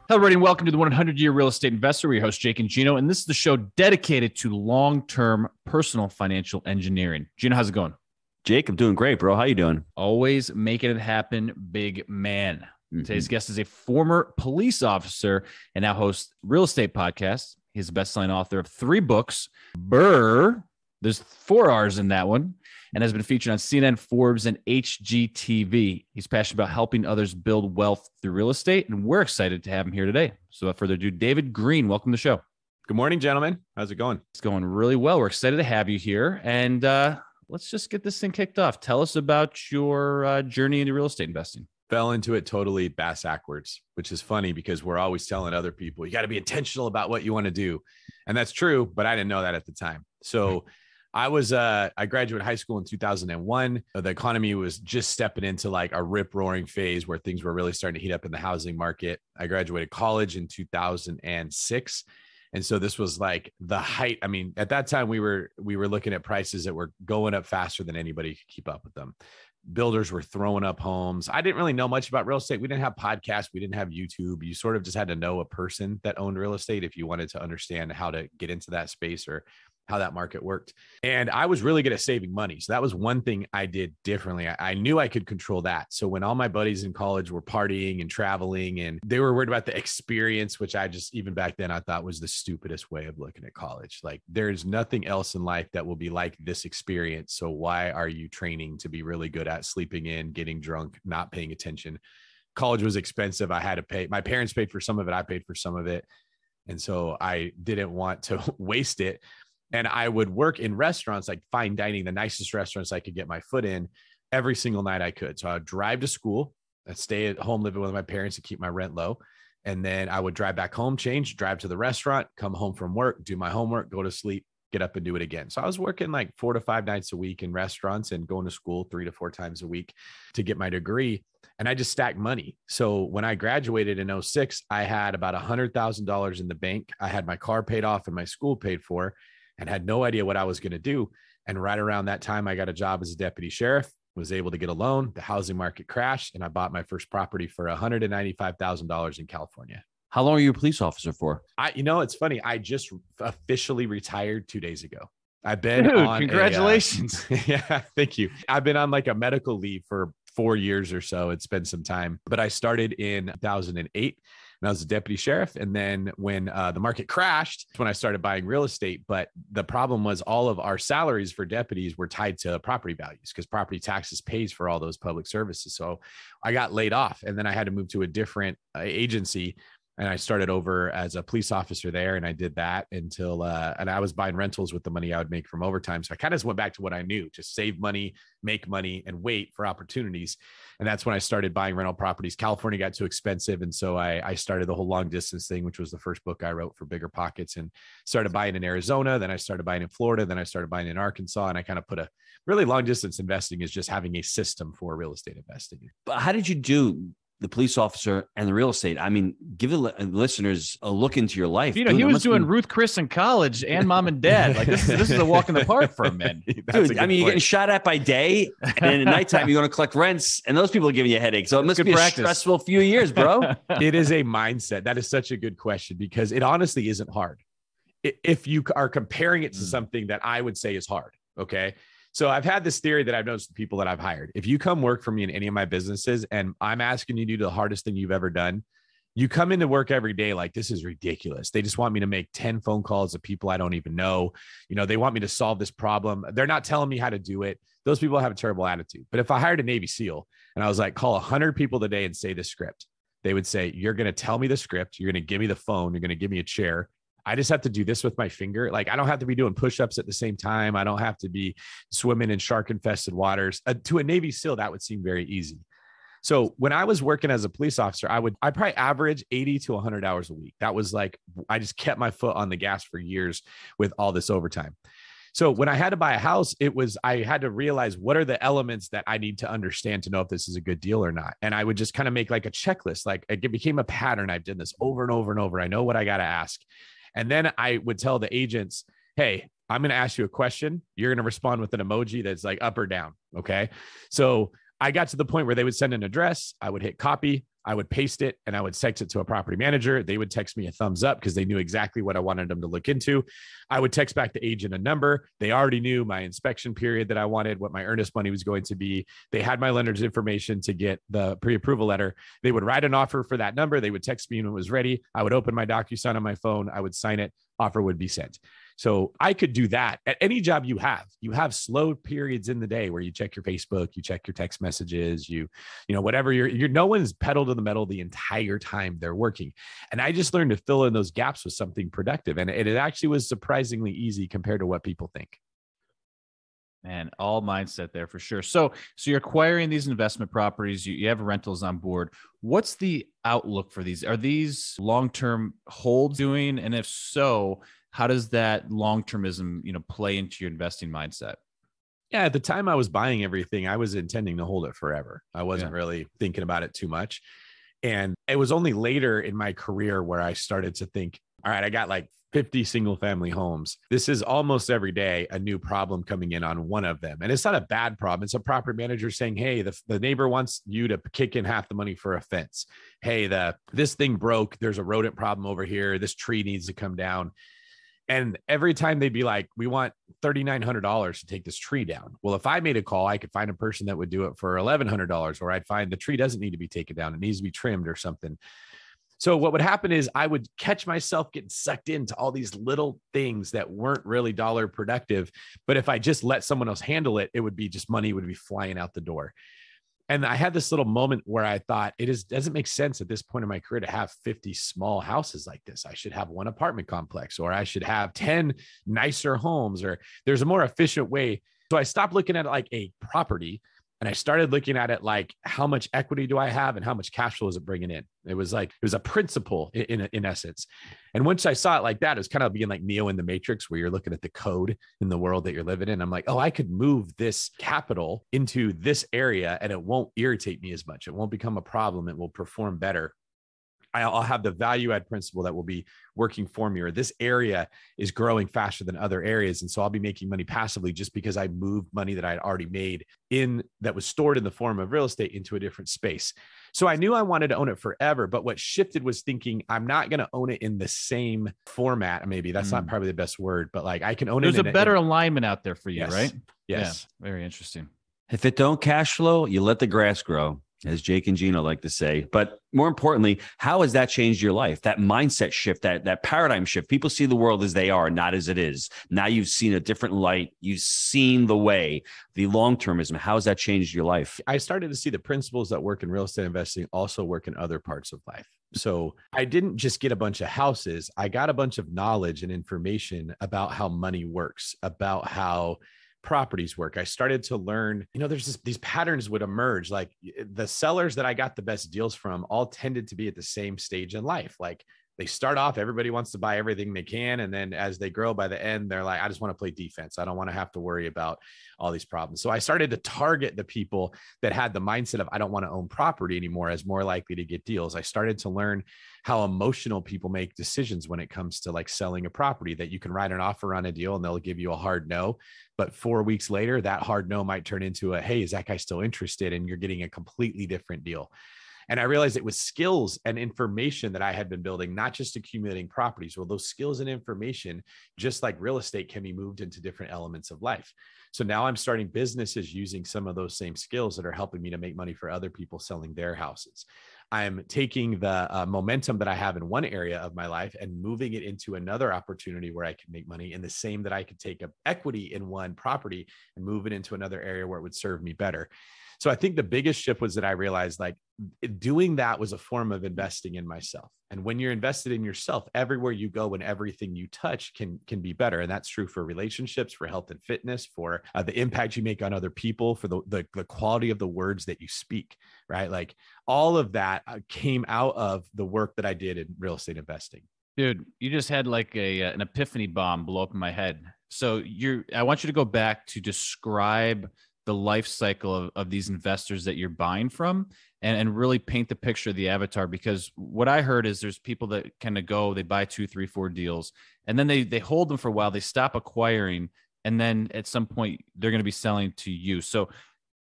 Hello, everybody, and welcome to the 100-Year Real Estate Investor. We're your host, Jake and Gino, and this is the show dedicated to long-term personal financial engineering. Gino, how's it going? Jake, I'm doing great, bro. How you doing? Always making it happen, big man. Today's guest is a former police officer and now hosts Real Estate Podcast. He's the best-selling author of 3 books. Burr, there's 4 R's in that one, and has been featured on CNN, Forbes, and HGTV. He's passionate about helping others build wealth through real estate, and we're excited to have him here today. So without further ado, David Greene, welcome to the show. Good morning, gentlemen. How's it going? It's going really well. We're excited to have you here, and let's just get this thing kicked off. Tell us about your journey into real estate investing. Fell into it totally bass backwards, which is funny because we're always telling other people, you got to be intentional about what you want to do. And that's true, but I didn't know that at the time. So I graduated high school in 2001. The economy was just stepping into like a rip roaring phase where things were really starting to heat up in the housing market. I graduated college in 2006. And so this was like the height. I mean, at that time we were looking at prices that were going up faster than anybody could keep up with them. Builders were throwing up homes. I didn't really know much about real estate. We didn't have podcasts. We didn't have YouTube. You sort of just had to know a person that owned real estate if you wanted to understand how to get into that space or how that market worked. And I was really good at saving money. So that was one thing I did differently. I knew I could control that. So when all my buddies in college were partying and traveling and they were worried about the experience, which I just, even back then, I thought was the stupidest way of looking at college. Like there's nothing else in life that will be like this experience. So why are you training to be really good at sleeping in, getting drunk, not paying attention? College was expensive. I had to pay. My parents paid for some of it. I paid for some of it. And so I didn't want to waste it. And I would work in restaurants, like fine dining, the nicest restaurants I could get my foot in every single night I could. So I would drive to school, I'd stay at home living with my parents to keep my rent low. And then I would drive back home, change, drive to the restaurant, come home from work, do my homework, go to sleep, get up and do it again. So I was working like 4 to 5 nights a week in restaurants and going to school 3 to 4 times a week to get my degree. And I just stacked money. So when I graduated in 2006, I had about $100,000 in the bank. I had my car paid off and my school paid for, and had no idea what I was going to do. And right around that time, I got a job as a deputy sheriff, was able to get a loan. The housing market crashed, and I bought my first property for $195,000 in California. How long are you a police officer for? It's funny. I just officially retired 2 days ago. I've been congratulations. Yeah, thank you. I've been on like a medical leave for 4 years or so. It's been some time, but I started in 2008. And I was a deputy sheriff. And then when the market crashed, that's when I started buying real estate. But the problem was all of our salaries for deputies were tied to property values because property taxes pays for all those public services. So I got laid off, and then I had to move to a different agency. And I started over as a police officer there. And I did that until, and I was buying rentals with the money I would make from overtime. So I kind of just went back to what I knew, just save money, make money, and wait for opportunities. And that's when I started buying rental properties. California got too expensive. And so I started the whole long distance thing, which was the first book I wrote for Bigger Pockets, and started buying in Arizona. Then I started buying in Florida. Then I started buying in Arkansas. And I kind of put really long distance investing is just having a system for real estate investing. But how did you do the police officer and the real estate? I mean, give the listeners a look into your life. You know, he was doing Ruth Chris in college and mom and dad. Like this is a walk in the park for a man. Dude, I mean, you're getting shot at by day, and then at nighttime you're going to collect rents, and those people are giving you a headache. So it must be a stressful few years, bro. It is a mindset. That is such a good question because it honestly isn't hard. If you are comparing it to something that I would say is hard, okay? So I've had this theory that I've noticed the people that I've hired. If you come work for me in any of my businesses and I'm asking you to do the hardest thing you've ever done, you come into work every day like, this is ridiculous. They just want me to make 10 phone calls to people I don't even know. You know, they want me to solve this problem. They're not telling me how to do it. Those people have a terrible attitude. But if I hired a Navy SEAL and I was like, call 100 people today and say the script, they would say, you're going to tell me the script. You're going to give me the phone. You're going to give me a chair. I just have to do this with my finger. Like I don't have to be doing push-ups at the same time. I don't have to be swimming in shark infested waters. To a Navy SEAL, that would seem very easy. So when I was working as a police officer, I probably average 80 to 100 hours a week. That was like, I just kept my foot on the gas for years with all this overtime. So when I had to buy a house, I had to realize what are the elements that I need to understand to know if this is a good deal or not. And I would just kind of make like a checklist. Like it became a pattern. I've done this over and over and over. I know what I got to ask. And then I would tell the agents, hey, I'm going to ask you a question. You're going to respond with an emoji that's like up or down. Okay. So I got to the point where they would send an address. I would hit copy. I would paste it and I would text it to a property manager. They would text me a thumbs up because they knew exactly what I wanted them to look into. I would text back the agent a number. They already knew my inspection period that I wanted, what my earnest money was going to be. They had my lender's information to get the pre-approval letter. They would write an offer for that number. They would text me when it was ready. I would open my DocuSign on my phone. I would sign it. Offer would be sent. So I could do that at any job you have. You have slow periods in the day where you check your Facebook, you check your text messages, you know, whatever you're no one's pedal to the metal the entire time they're working. And I just learned to fill in those gaps with something productive. And it actually was surprisingly easy compared to what people think. Man, all mindset there for sure. So you're acquiring these investment properties. You have rentals on board. What's the outlook for these? Are these long-term holds doing? And if so, how does that long-termism, play into your investing mindset? Yeah, at the time I was buying everything, I was intending to hold it forever. I wasn't really thinking about it too much. And it was only later in my career where I started to think, all right, I got like 50 single family homes. This is almost every day a new problem coming in on one of them. And it's not a bad problem. It's a property manager saying, hey, the neighbor wants you to kick in half the money for a fence. Hey, this thing broke. There's a rodent problem over here. This tree needs to come down. And every time they'd be like, we want $3,900 to take this tree down. Well, if I made a call, I could find a person that would do it for $1,100, or I'd find the tree doesn't need to be taken down. It needs to be trimmed or something. So what would happen is I would catch myself getting sucked into all these little things that weren't really dollar productive. But if I just let someone else handle it, it would be just money would be flying out the door. And I had this little moment where I thought doesn't make sense at this point in my career to have 50 small houses like this. I should have one apartment complex, or I should have 10 nicer homes, or there's a more efficient way. So I stopped looking at it like a property, and I started looking at it like, how much equity do I have and how much cash flow is it bringing in? It was a principle in essence. And once I saw it like that, it was kind of being like Neo in the Matrix, where you're looking at the code in the world that you're living in. I'm like, oh, I could move this capital into this area and it won't irritate me as much. It won't become a problem. It will perform better. I'll have the value add principle that will be working for me, or this area is growing faster than other areas. And so I'll be making money passively just because I moved money that I'd already made that was stored in the form of real estate into a different space. So I knew I wanted to own it forever, but what shifted was thinking I'm not going to own it in the same format. Maybe that's not probably the best word, but like I can own it. There's a better alignment out there for you, right? Yes. Yeah, very interesting. If it don't cash flow, you let the grass grow, as Jake and Gino like to say. But more importantly, how has that changed your life? That mindset shift, that paradigm shift. People see the world as they are, not as it is. Now you've seen a different light. You've seen the way, the long-termism. How has that changed your life? I started to see the principles that work in real estate investing also work in other parts of life. So I didn't just get a bunch of houses. I got a bunch of knowledge and information about how money works, about how properties work. I started to learn, there's these patterns would emerge. Like the sellers that I got the best deals from all tended to be at the same stage in life. Like they start off, everybody wants to buy everything they can. And then as they grow, by the end, they're like, I just want to play defense. I don't want to have to worry about all these problems. So I started to target the people that had the mindset of, I don't want to own property anymore, as more likely to get deals. I started to learn how emotional people make decisions when it comes to like selling a property, that you can write an offer on a deal and they'll give you a hard no. But 4 weeks later, that hard no might turn into a, hey, is that guy still interested? And you're getting a completely different deal. And I realized it was skills and information that I had been building, not just accumulating properties. Well, those skills and information, just like real estate, can be moved into different elements of life. So now I'm starting businesses using some of those same skills that are helping me to make money for other people selling their houses. I'm taking the momentum that I have in one area of my life and moving it into another opportunity where I can make money, in the same that I could take a equity in one property and move it into another area where it would serve me better. So I think the biggest shift was that I realized like doing that was a form of investing in myself. And when you're invested in yourself, everywhere you go and everything you touch can be better. And that's true for relationships, for health and fitness, for the impact you make on other people, for the quality of the words that you speak, right? Like all of that came out of the work that I did in real estate investing. Dude, you just had like an epiphany bomb blow up in my head. So I want you to go back to describe the life cycle of these investors that you're buying from, and really paint the picture of the avatar. Because what I heard is there's people that kind of go, they buy 2, 3, 4 deals, and then they hold them for a while, they stop acquiring, and then at some point they're going to be selling to you. So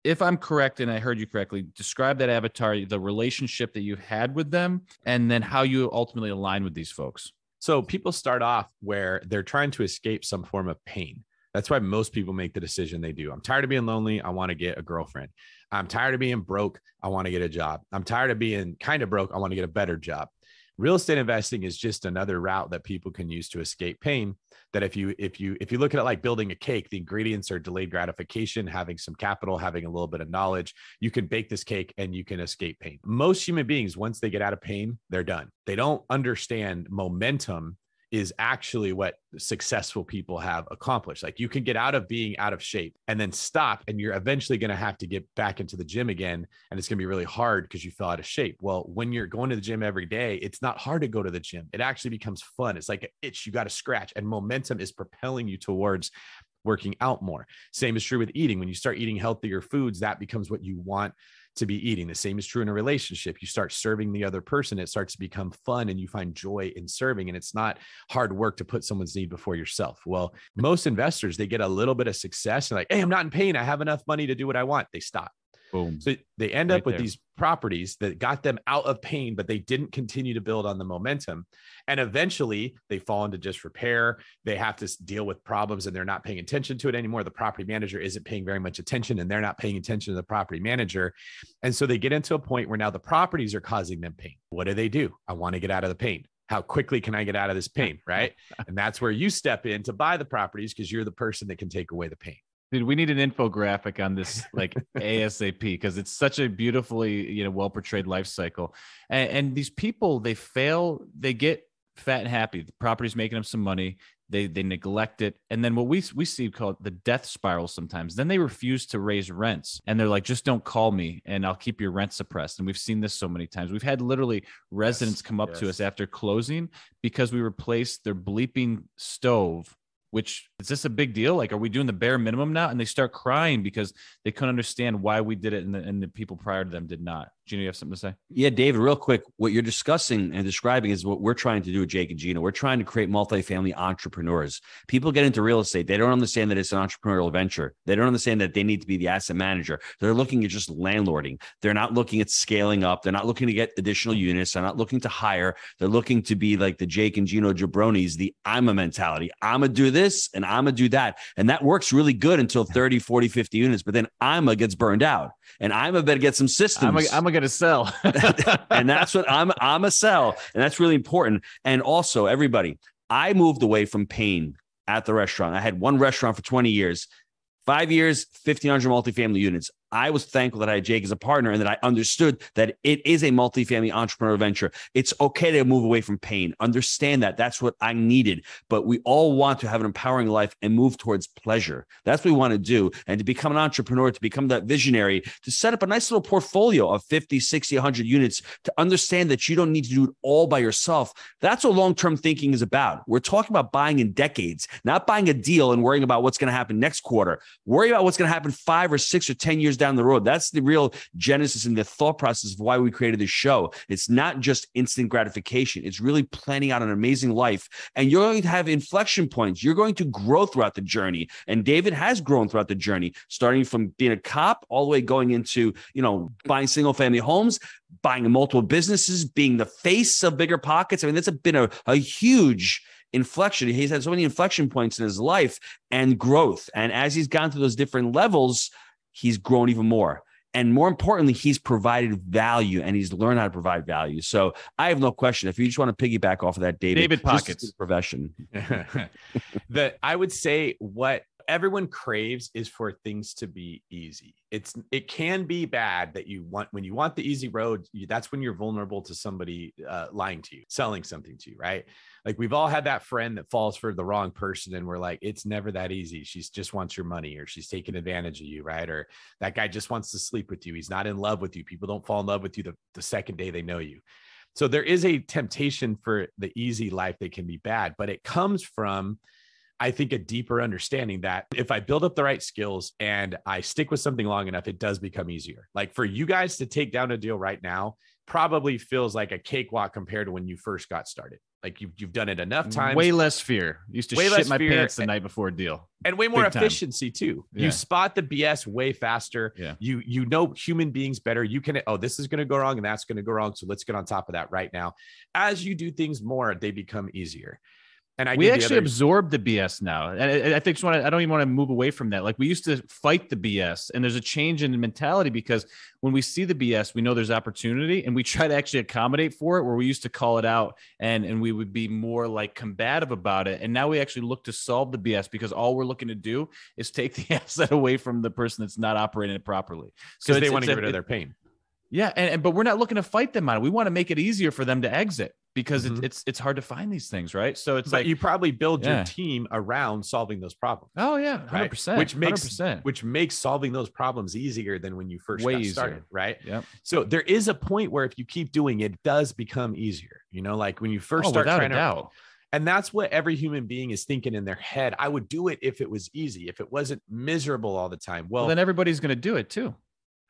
if I'm correct and I heard you correctly, describe that avatar, the relationship that you had with them, and then how you ultimately align with these folks. So people start off where they're trying to escape some form of pain. That's why most people make the decision they do. I'm tired of being lonely. I want to get a girlfriend. I'm tired of being broke. I want to get a job. I'm tired of being kind of broke. I want to get a better job. Real estate investing is just another route that people can use to escape pain. That if you look at it like building a cake, the ingredients are delayed gratification, having some capital, having a little bit of knowledge. You can bake this cake and you can escape pain. Most human beings, once they get out of pain, they're done. They don't understand momentum is actually what successful people have accomplished. Like you can get out of being out of shape and then stop, and you're eventually going to have to get back into the gym again. And it's going to be really hard because you fell out of shape. Well, when you're going to the gym every day, it's not hard to go to the gym. It actually becomes fun. It's like an itch you got to scratch, and momentum is propelling you towards working out more. Same is true with eating. When you start eating healthier foods, that becomes what you want to be eating. The same is true in a relationship. You start serving the other person, it starts to become fun and you find joy in serving. And it's not hard work to put someone's need before yourself. Well, most investors, they get a little bit of success and like, hey, I'm not in pain. I have enough money to do what I want. They stop. Boom. So they end up with these properties that got them out of pain, but they didn't continue to build on the momentum. And eventually they fall into disrepair. They have to deal with problems and they're not paying attention to it anymore. The property manager isn't paying very much attention and they're not paying attention to the property manager. And so they get into a point where now the properties are causing them pain. What do? I want to get out of the pain. How quickly can I get out of this pain? Right. And that's where you step in to buy the properties because you're the person that can take away the pain. Dude, we need an infographic on this, like ASAP, because it's such a beautifully, well portrayed life cycle. And these people, they fail, they get fat and happy. The property's making them some money. They neglect it. And then what we see called the death spiral sometimes. Then they refuse to raise rents. And they're like, just don't call me and I'll keep your rent suppressed. And we've seen this so many times. We've had literally residents come up to us after closing because we replaced their bleeping stove. Which is this a big deal? Like, are we doing the bare minimum now? And they start crying because they couldn't understand why we did it and the people prior to them did not. Gino, you have something to say? Yeah, David, real quick, what you're discussing and describing is what we're trying to do with Jake and Gino. We're trying to create multifamily entrepreneurs. People get into real estate. They don't understand that it's an entrepreneurial venture. They don't understand that they need to be the asset manager. They're looking at just landlording. They're not looking at scaling up. They're not looking to get additional units. They're not looking to hire. They're looking to be like the Jake and Gino jabronis, the I'm a mentality. I'm going to do this and I'm going to do that. And that works really good until 30, 40, 50 units. But then IMA gets burned out. And IMA better get some systems. I'm going to sell. And that's what I'm a sell. And that's really important. And also, everybody, I moved away from pain at the restaurant. I had one restaurant for 20 years, 5 years, 1,500 multifamily units. I was thankful that I had Jake as a partner and that I understood that it is a multifamily entrepreneurial venture. It's okay to move away from pain. Understand that. That's what I needed. But we all want to have an empowering life and move towards pleasure. That's what we want to do. And to become an entrepreneur, to become that visionary, to set up a nice little portfolio of 50, 60, 100 units, to understand that you don't need to do it all by yourself. That's what long-term thinking is about. We're talking about buying in decades, not buying a deal and worrying about what's going to happen next quarter. Worry about what's going to happen 5 or 6 or 10 years down the road. That's the real genesis and the thought process of why we created this show. It's not just instant gratification. It's really planning out an amazing life. And you're going to have inflection points. You're going to grow throughout the journey. And David has grown throughout the journey, starting from being a cop all the way going into, buying single family homes, buying multiple businesses, being the face of Bigger Pockets. I mean, that's been a huge inflection. He's had so many inflection points in his life and growth. And as he's gone through those different levels, he's grown even more. And more importantly, he's provided value and he's learned how to provide value. So I have no question. If you just want to piggyback off of that, David Pockets profession. I would say what everyone craves is for things to be easy. It can be bad that when you want the easy road, that's when you're vulnerable to somebody lying to you, selling something to you, right? Like we've all had that friend that falls for the wrong person and we're like, it's never that easy. She just wants your money or she's taking advantage of you, right? Or that guy just wants to sleep with you. He's not in love with you. People don't fall in love with you the second day they know you. So there is a temptation for the easy life that can be bad, but it comes from, I think, a deeper understanding that if I build up the right skills and I stick with something long enough, it does become easier. Like for you guys to take down a deal right now probably feels like a cakewalk compared to when you first got started. Like you've done it enough times. Way less fear. Used to Way shit less my fear pants the night before a deal. And way more Big time. efficiency too. Yeah. You spot the BS way faster. Yeah. You know human beings better. You can, oh, this is going to go wrong and that's going to go wrong. So let's get on top of that right now. As you do things more, they become easier. And we actually absorb the BS now. And I think I don't even want to move away from that. Like we used to fight the BS, and there's a change in mentality because when we see the BS, we know there's opportunity and we try to actually accommodate for it, where we used to call it out and we would be more like combative about it. And now we actually look to solve the BS because all we're looking to do is take the asset away from the person that's not operating it properly. So they want to get rid of their pain. Yeah. But we're not looking to fight them on it. We want to make it easier for them to exit. Because it's hard to find these things, right? So it's but like you probably build your team around solving those problems. Oh yeah, 100%. Right? Which makes solving those problems easier than when you first got started, right? Yeah. So there is a point where if you keep doing it, it does become easiher. You know, like when you first start without trying a doubt. And that's what every human being is thinking in their head. I would do it if it was easy, if it wasn't miserable all the time. Well, then everybody's going to do it too.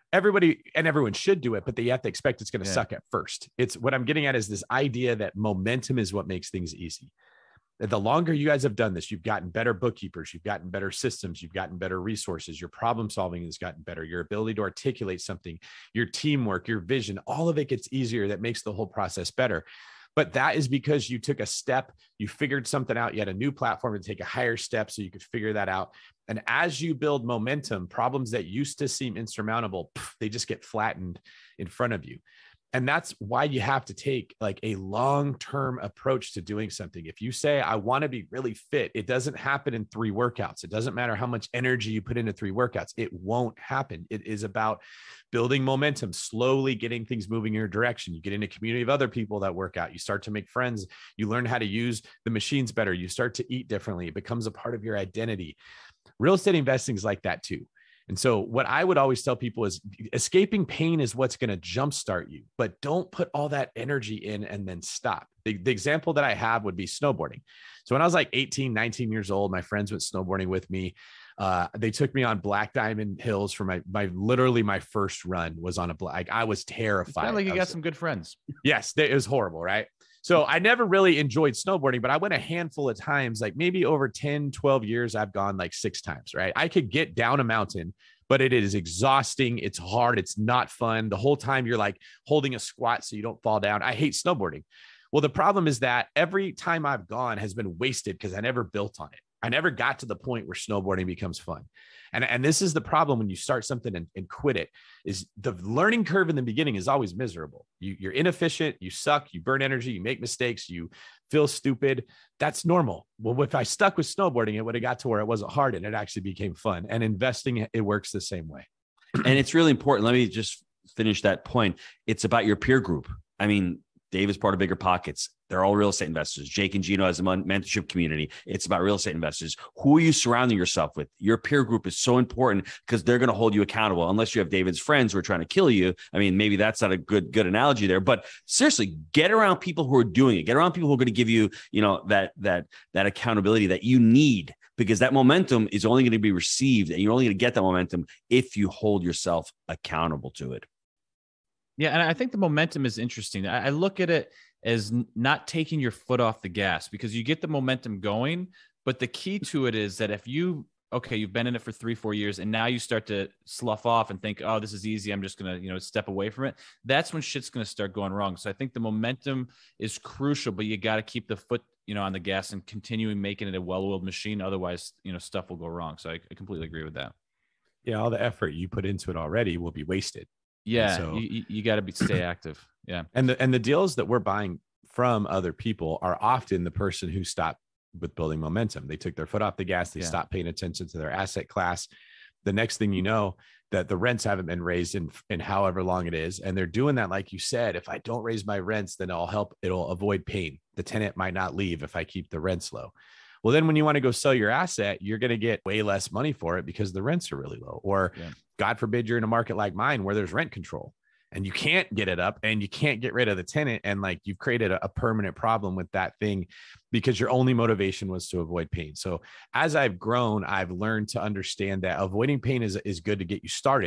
Everyone should do it, but they have to expect it's going to suck at first. It's what I'm getting at is this idea that momentum is what makes things easy. The longer you guys have done this, you've gotten better bookkeepers, you've gotten better systems, you've gotten better resources, your problem solving has gotten better, your ability to articulate something, your teamwork, your vision, all of it gets easier. That makes the whole process better. But that is because you took a step, you figured something out, you had a new platform to take a higher step so you could figure that out. And as you build momentum, problems that used to seem insurmountable, they just get flattened in front of you. And that's why you have to take like a long-term approach to doing something. If you say, I want to be really fit, it doesn't happen in 3 workouts. It doesn't matter how much energy you put into 3 workouts. It won't happen. It is about building momentum, slowly getting things moving in your direction. You get in a community of other people that work out. You start to make friends. You learn how to use the machines better. You start to eat differently. It becomes a part of your identity. Real estate investing is like that too. And so what I would always tell people is escaping pain is what's going to jumpstart you, but don't put all that energy in and then stop. The example that I have would be snowboarding. So when I was like 18, 19 years old, my friends went snowboarding with me. They took me on Black Diamond Hills for literally my first run was on I was terrified. Sounds like you got some good friends. Yes, it was horrible, right? So I never really enjoyed snowboarding, but I went a handful of times, like maybe over 10, 12 years, I've gone like 6 times, right? I could get down a mountain, but it is exhausting. It's hard. It's not fun. The whole time you're like holding a squat so you don't fall down. I hate snowboarding. Well, the problem is that every time I've gone has been wasted because I never built on it. I never got to the point where snowboarding becomes fun. And this is the problem when you start something and quit it, is the learning curve in the beginning is always miserable. You're inefficient, you suck, you burn energy, you make mistakes, you feel stupid. That's normal. Well, if I stuck with snowboarding, it would have got to where it wasn't hard and it actually became fun. And investing, it works the same way. And it's really important. Let me just finish that point. It's about your peer group. I mean, Dave is part of Bigger Pockets. They're all real estate investors. Jake and Gino has a mentorship community. It's about real estate investors. Who are you surrounding yourself with? Your peer group is so important because they're going to hold you accountable. Unless you have David's friends who are trying to kill you. I mean, maybe that's not a good analogy there. But seriously, get around people who are doing it. Get around people who are going to give you, that accountability that you need, because that momentum is only going to be received, and you're only going to get that momentum if you hold yourself accountable to it. Yeah, and I think the momentum is interesting. I look at it as not taking your foot off the gas, because you get the momentum going. But the key to it is that if you've been in it for 3-4 years and now you start to slough off and think, oh, this is easy, I'm just going to, step away from it. That's when shit's going to start going wrong. So I think the momentum is crucial, but you got to keep the foot, on the gas and continuing making it a well-oiled machine. Otherwise, stuff will go wrong. So I completely agree with that. Yeah. All the effort you put into it already will be wasted. Yeah, so, you got to stay active. Yeah, and the deals that we're buying from other people are often the person who stopped with building momentum. They took their foot off the gas. They stopped paying attention to their asset class. The next thing you know, that the rents haven't been raised in however long it is, and they're doing that like you said. If I don't raise my rents, then it'll avoid pain. The tenant might not leave if I keep the rents low. Well, then when you want to go sell your asset, you're going to get way less money for it because the rents are really low. Or God forbid you're in a market like mine where there's rent control and you can't get it up and you can't get rid of the tenant. And like you've created a permanent problem with that thing because your only motivation was to avoid pain. So as I've grown, I've learned to understand that avoiding pain is good to get you started,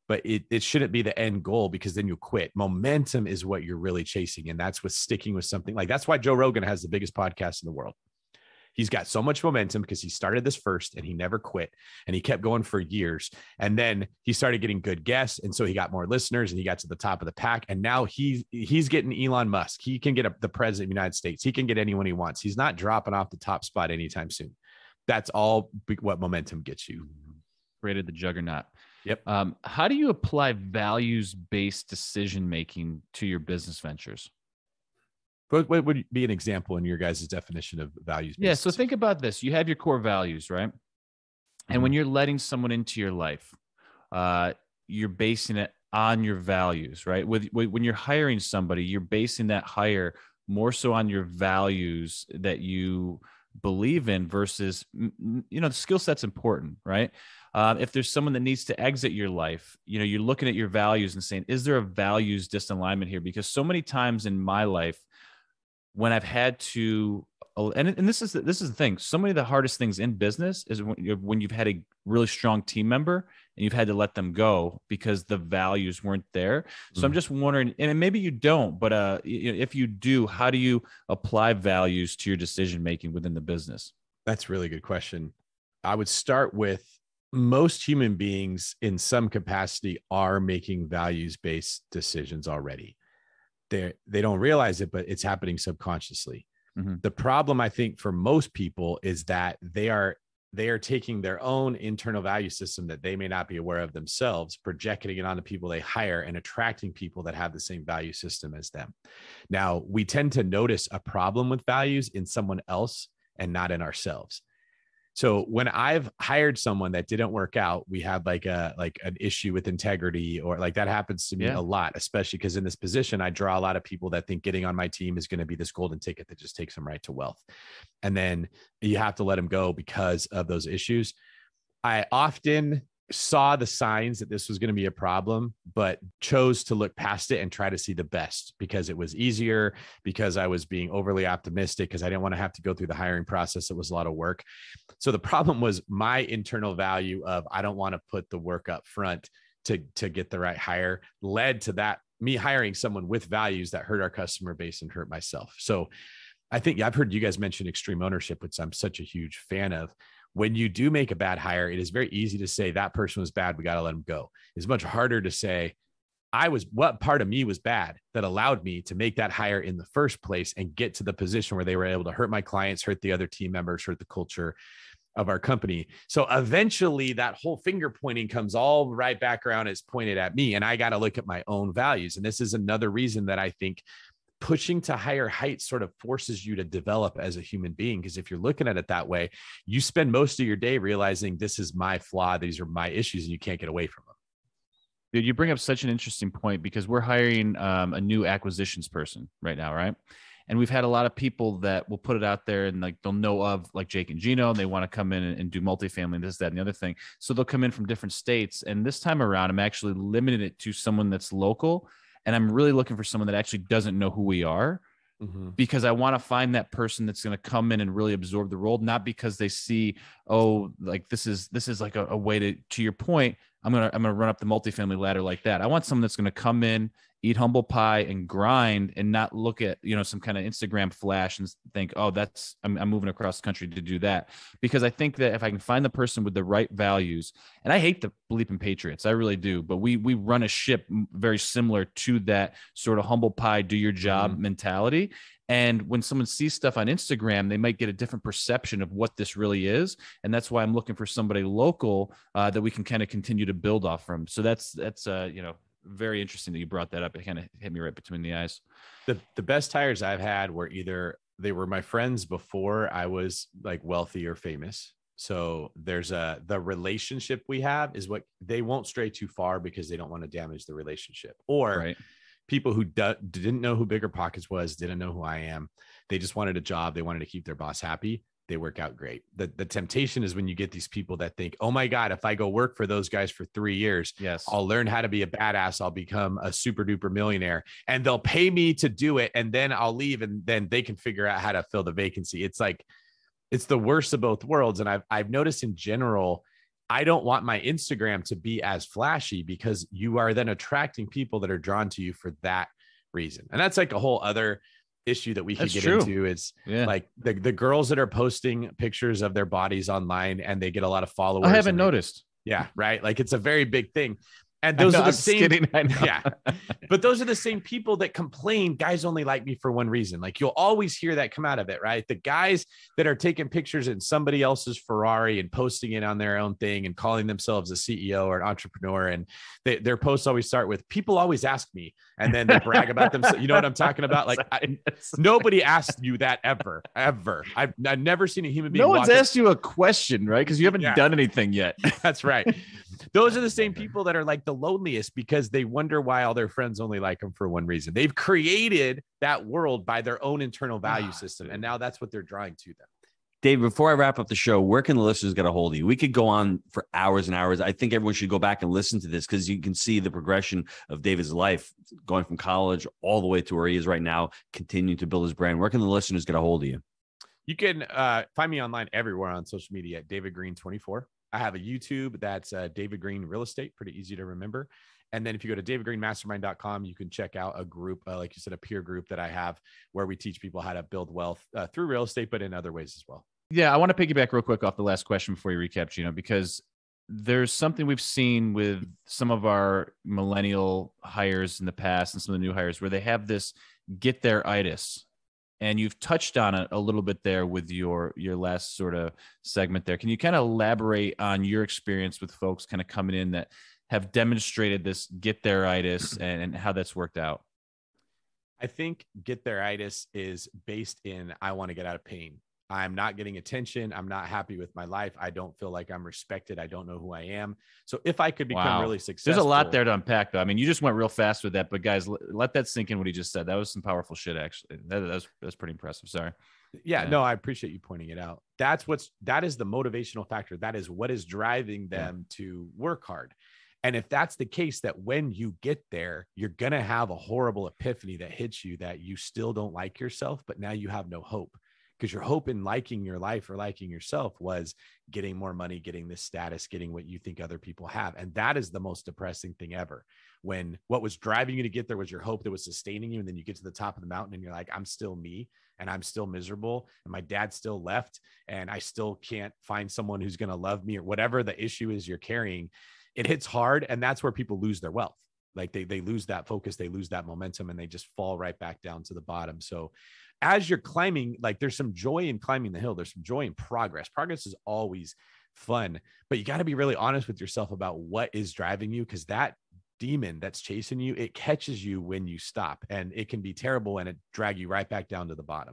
but it shouldn't be the end goal, because then you quit. Momentum is what you're really chasing. And that's what sticking with something like, that's why Joe Rogan has the biggest podcast in the world. He's got so much momentum because he started this first and he never quit, and he kept going for years. And then he started getting good guests. And so he got more listeners and he got to the top of the pack. And now he's getting Elon Musk. He can get the president of the United States. He can get anyone he wants. He's not dropping off the top spot anytime soon. That's all what momentum gets you. Created the juggernaut. Yep. How do you apply values-based decision-making to your business ventures? What would be an example in your guys' definition of values? Yeah. So think about this. You have your core values, right? And when you're letting someone into your life, you're basing it on your values, right? When you're hiring somebody, you're basing that hire more so on your values that you believe in versus, the skill set's important, right? If there's someone that needs to exit your life, you're looking at your values and saying, is there a values disalignment here? Because so many times in my life, when I've had to, and this is the thing, so many of the hardest things in business is when you've had a really strong team member and you've had to let them go because the values weren't there. So I'm just wondering, and maybe you don't, but if you do, how do you apply values to your decision-making within the business? That's a really good question. I would start with, most human beings in some capacity are making values-based decisions already. They don't realize it, but it's happening subconsciously. Mm-hmm. The problem, I think, for most people is that they are taking their own internal value system that they may not be aware of themselves, projecting it onto people they hire and attracting people that have the same value system as them. Now, we tend to notice a problem with values in someone else and not in ourselves. So when I've hired someone that didn't work out, we had like an issue with integrity, or like that happens to me a lot, especially because in this position, I draw a lot of people that think getting on my team is going to be this golden ticket that just takes them right to wealth. And then you have to let them go because of those issues. I often saw the signs that this was going to be a problem, but chose to look past it and try to see the best, because it was easier, because I was being overly optimistic, because I didn't want to have to go through the hiring process. It was a lot of work. So the problem was my internal value of, I don't want to put the work up front to get the right hire, led to that, me hiring someone with values that hurt our customer base and hurt myself. So I think I've heard you guys mention extreme ownership, which I'm such a huge fan of. When you do make a bad hire, it is very easy to say that person was bad, we got to let them go. It's much harder to say, what part of me was bad that allowed me to make that hire in the first place and get to the position where they were able to hurt my clients, hurt the other team members, hurt the culture of our company. So eventually that whole finger pointing comes all right back around. It's pointed at me, and I got to look at my own values. And this is another reason that I think pushing to higher heights sort of forces you to develop as a human being. Because if you're looking at it that way, you spend most of your day realizing this is my flaw, these are my issues, and you can't get away from them. Dude, you bring up such an interesting point, because we're hiring a new acquisitions person right now, right? And we've had a lot of people that will put it out there and like they'll know of like Jake and Gino, and they want to come in and do multifamily and this, that, and the other thing. So they'll come in from different states. And this time around, I'm actually limiting it to someone that's local. And I'm really looking for someone that actually doesn't know who we are, because I want to find that person that's going to come in and really absorb the role, not because they see, oh, like this is like a way to your point, I'm going to run up the multifamily ladder like that. I want someone that's going to come in, eat humble pie and grind, and not look at, some kind of Instagram flash and think, oh, I'm moving across the country to do that. Because I think that if I can find the person with the right values, and I hate the bleeping Patriots, I really do, but we run a ship very similar to that sort of humble pie, do your job mentality. And when someone sees stuff on Instagram, they might get a different perception of what this really is. And that's why I'm looking for somebody local that we can kind of continue to build off from. So that's very interesting that you brought that up. It kind of hit me right between the eyes. The best hires I've had were either they were my friends before I was like wealthy or famous. So there's the relationship we have is what they won't stray too far because they don't want to damage the relationship. Or people who didn't know who BiggerPockets was, didn't know who I am. They just wanted a job. They wanted to keep their boss happy. They work out great. The temptation is when you get these people that think, oh my God, if I go work for those guys for 3 years, I'll learn how to be a badass. I'll become a super duper millionaire and they'll pay me to do it. And then I'll leave and then they can figure out how to fill the vacancy. It's like, it's the worst of both worlds. And I've noticed in general, I don't want my Instagram to be as flashy because you are then attracting people that are drawn to you for that reason. And that's like a whole other issue that we could get into. It's like the girls that are posting pictures of their bodies online and they get a lot of followers. I haven't noticed. Yeah. Right. Like it's a very big thing. And those are the same. Yeah. But those are the same people that complain, guys only like me for one reason. Like you'll always hear that come out of it, right? The guys that are taking pictures in somebody else's Ferrari and posting it on their own thing and calling themselves a CEO or an entrepreneur. And their posts always start with, people always ask me, and then they brag about themselves. You know what I'm talking about? Like nobody asked you that ever. I've never seen a human being. No one's asked you a question, right? Because you haven't done anything yet. That's right. Those are the same people that are like the loneliest because they wonder why all their friends only like them for one reason. They've created that world by their own internal value system. And now that's what they're drawing to them. Dave, before I wrap up the show, where can the listeners get a hold of you? We could go on for hours and hours. I think everyone should go back and listen to this because you can see the progression of David's life going from college all the way to where he is right now, continuing to build his brand. Where can the listeners get a hold of you? You can find me online everywhere on social media at David Green 24. I have a YouTube that's David Green Real Estate, pretty easy to remember. And then if you go to davidgreenmastermind.com, you can check out a group, like you said, a peer group that I have where we teach people how to build wealth through real estate, but in other ways as well. Yeah, I want to piggyback real quick off the last question before you recap, Gino, because there's something we've seen with some of our millennial hires in the past and some of the new hires where they have this get their itis. And you've touched on it a little bit there with your last sort of segment there. Can you kind of elaborate on your experience with folks kind of coming in that have demonstrated this get their itis and how that's worked out? I think get their itis is based in, I want to get out of pain. I'm not getting attention. I'm not happy with my life. I don't feel like I'm respected. I don't know who I am. So if I could become really successful. There's a lot there to unpack, though. I mean, you just went real fast with that, but guys, let that sink in what he just said. That was some powerful shit, actually. That's pretty impressive. Sorry. Yeah, no, I appreciate you pointing it out. That is the motivational factor. That is what is driving them to work hard. And if that's the case, that when you get there, you're going to have a horrible epiphany that hits you that you still don't like yourself, but now you have no hope. Because your hope in liking your life or liking yourself was getting more money, getting this status, getting what you think other people have. And that is the most depressing thing ever. When what was driving you to get there was your hope that was sustaining you. And then you get to the top of the mountain and you're like, I'm still me and I'm still miserable. And my dad still left and I still can't find someone who's going to love me or whatever the issue is you're carrying. It hits hard. And that's where people lose their wealth. Like they lose that focus, they lose that momentum, and they just fall right back down to the bottom. So as you're climbing, like there's some joy in climbing the hill. There's some joy in progress. Progress is always fun, but you got to be really honest with yourself about what is driving you. Cause that demon that's chasing you, it catches you when you stop, and it can be terrible and it drag you right back down to the bottom.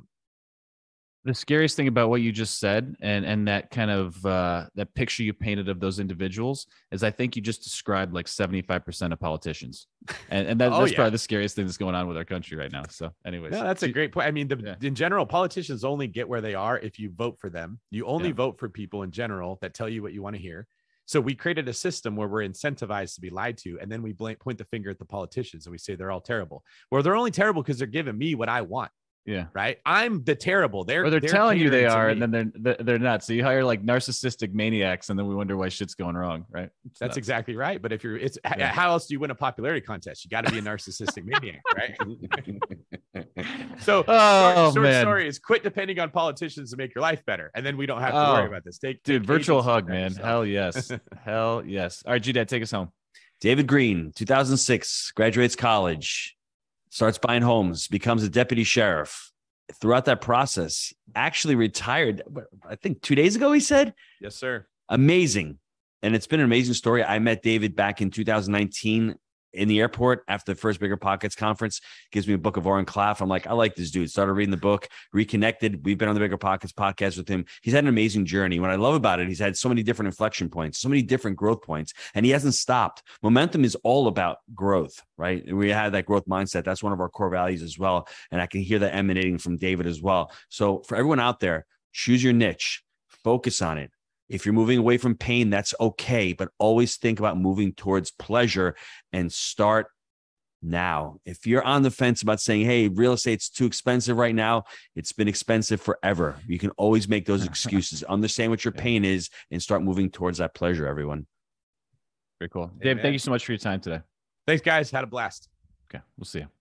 The scariest thing about what you just said and that kind of that picture you painted of those individuals is I think you just described like 75% of politicians. And that's probably the scariest thing that's going on with our country right now. So anyways. No, that's a great point. I mean, in general, politicians only get where they are if you vote for them. You only vote for people in general that tell you what you want to hear. So we created a system where we're incentivized to be lied to. And then we point the finger at the politicians and we say they're all terrible. Well, they're only terrible because they're giving me what I want. Yeah. Right. I'm the terrible. They're telling you they are, and then they're not. So you hire like narcissistic maniacs, and then we wonder why shit's going wrong. Right. That's exactly right. But if how else do you win a popularity contest? You got to be a narcissistic maniac, right? So short story is quit depending on politicians to make your life better, and then we don't have to worry about this. Take virtual hug, man. Hell yes. Hell yes. All right, G-Dad, take us home. David Green, 2006, graduates college. Starts buying homes, becomes a deputy sheriff. Throughout that process, actually retired, I think 2 days ago, he said. Yes, sir. Amazing. And it's been an amazing story. I met David back in 2019 in the airport after the first Bigger Pockets conference. Gives me a book of Oren Klaff. I'm like, I like this dude. Started reading the book, reconnected. We've been on the Bigger Pockets podcast with him. He's had an amazing journey. What I love about it, he's had so many different inflection points, so many different growth points, and he hasn't stopped. Momentum is all about growth, right? We had that growth mindset. That's one of our core values as well. And I can hear that emanating from David as well. So for everyone out there, choose your niche, focus on it. If you're moving away from pain, that's okay, but always think about moving towards pleasure and start now. If you're on the fence about saying, hey, real estate's too expensive right now, it's been expensive forever. You can always make those excuses. Understand what your pain is and start moving towards that pleasure, everyone. Very cool. Dave, thank you so much for your time today. Thanks, guys. Had a blast. Okay, we'll see you.